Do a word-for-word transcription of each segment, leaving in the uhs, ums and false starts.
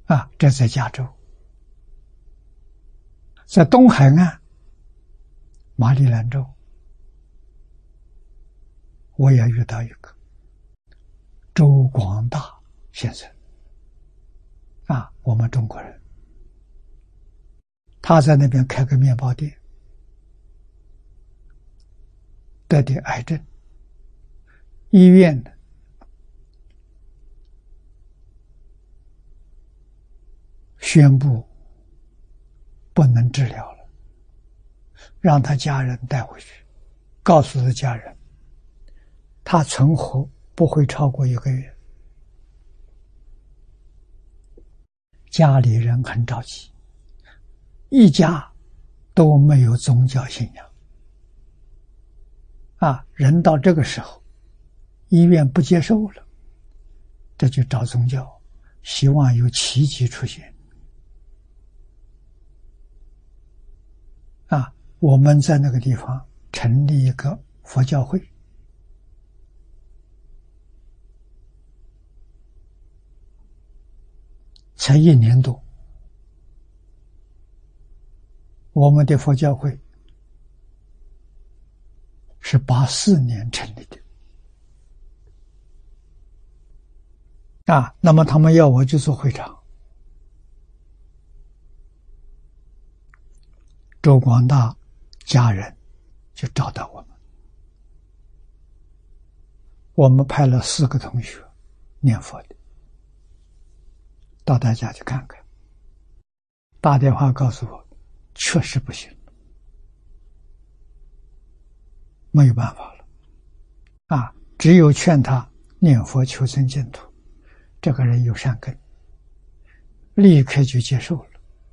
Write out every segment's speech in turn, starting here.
啊，这在加州，在东海岸马里兰州，我也遇到一个周广大先生，啊，我们中国人，他在那边开个面包店，得的癌症，医院的宣布不能治疗了，让他家人带回去，告诉他家人，他存活不会超过一个月。家里人很着急，一家都没有宗教信仰。啊，人到这个时候，医院不接受了，这就找宗教，希望有奇迹出现。啊，我们在那个地方成立一个佛教会，才一年多，我们的佛教会是八四年成立的。啊，那么他们要我去做会长，周广大家人就找到我们，我们派了四个同学念佛的，到大家去看看，打电话告诉我，确实不行，没有办法了，啊，只有劝他念佛求生净土。这个人有善根，立刻就接受了。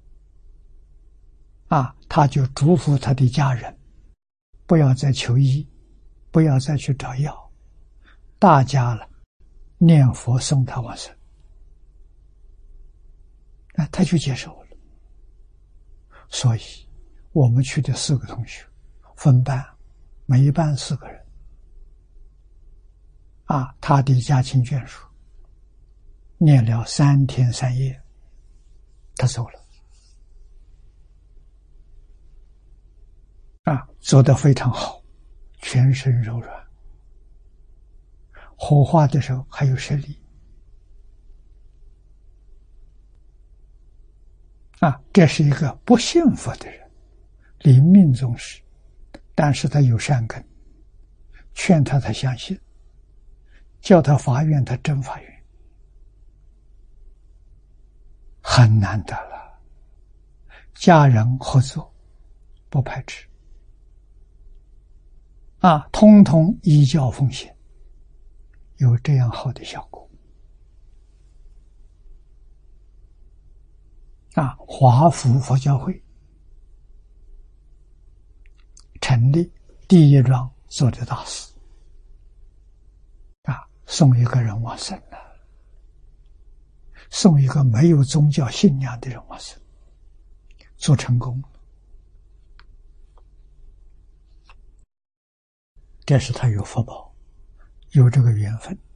啊，他就嘱咐他的家人，不要再求医，不要再去找药，大家了念佛送他往生。啊，他就接受了。所以我们去的四个同学分班，每一班四个人。啊，他的家亲眷属念了三天三夜，他走了。啊，走得非常好，全身柔软，火化的时候还有舍利。啊，这是一个不信佛的人，临命终时，但是他有善根，劝他他相信，叫他发愿他真发愿，很难得了。家人合作，不排斥，啊，通通依教奉行，有这样好的效果。啊，华府佛教会成立第一桩做的大事，啊，送一个人往生了，送一个没有宗教信仰的人往生，做成功了。这是他有福报，有这个缘分。